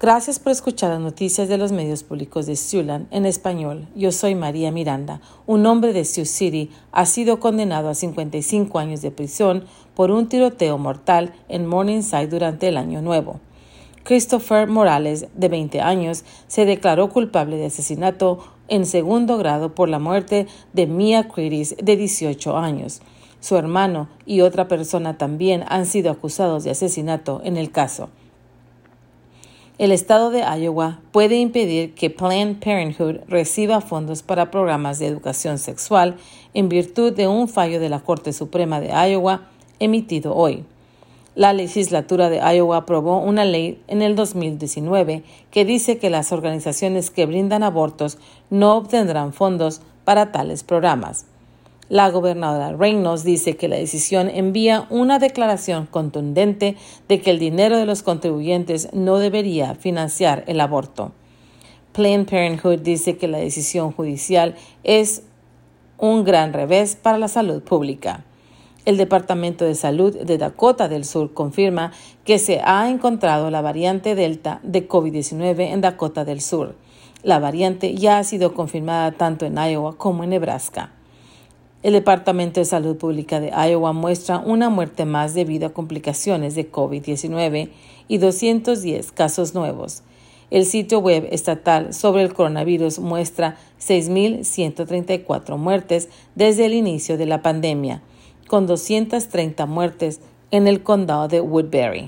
Gracias por escuchar las noticias de los medios públicos de Siouxland en español. Yo soy María Miranda. Un hombre de Sioux City ha sido condenado a 55 años de prisión por un tiroteo mortal en Morningside durante el Año Nuevo. Christopher Morales, de 20 años, se declaró culpable de asesinato en segundo grado por la muerte de Mia Curtis, de 18 años. Su hermano y otra persona también han sido acusados de asesinato en el caso. El estado de Iowa puede impedir que Planned Parenthood reciba fondos para programas de educación sexual en virtud de un fallo de la Corte Suprema de Iowa emitido hoy. La legislatura de Iowa aprobó una ley en el 2019 que dice que las organizaciones que brindan abortos no obtendrán fondos para tales programas. La gobernadora Reynolds dice que la decisión envía una declaración contundente de que el dinero de los contribuyentes no debería financiar el aborto. Planned Parenthood dice que la decisión judicial es un gran revés para la salud pública. El Departamento de Salud de Dakota del Sur confirma que se ha encontrado la variante Delta de COVID-19 en Dakota del Sur. La variante ya ha sido confirmada tanto en Iowa como en Nebraska. El Departamento de Salud Pública de Iowa muestra una muerte más debido a complicaciones de COVID-19 y 210 casos nuevos. El sitio web estatal sobre el coronavirus muestra 6,134 muertes desde el inicio de la pandemia, con 230 muertes en el condado de Woodbury.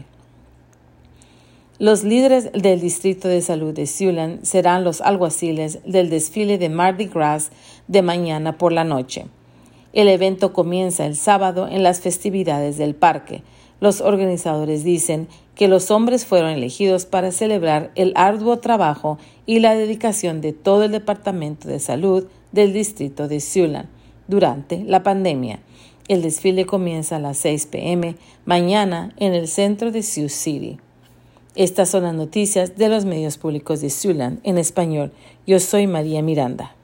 Los líderes del Distrito de Salud de Siouxland serán los alguaciles del desfile de Mardi Gras de mañana por la noche. El evento comienza el sábado en las festividades del parque. Los organizadores dicen que los hombres fueron elegidos para celebrar el arduo trabajo y la dedicación de todo el Departamento de Salud del Distrito de Siouxland durante la pandemia. El desfile comienza a las 6 p.m. mañana en el centro de Sioux City. Estas son las noticias de los medios públicos de Siouxland en español. Yo soy María Miranda.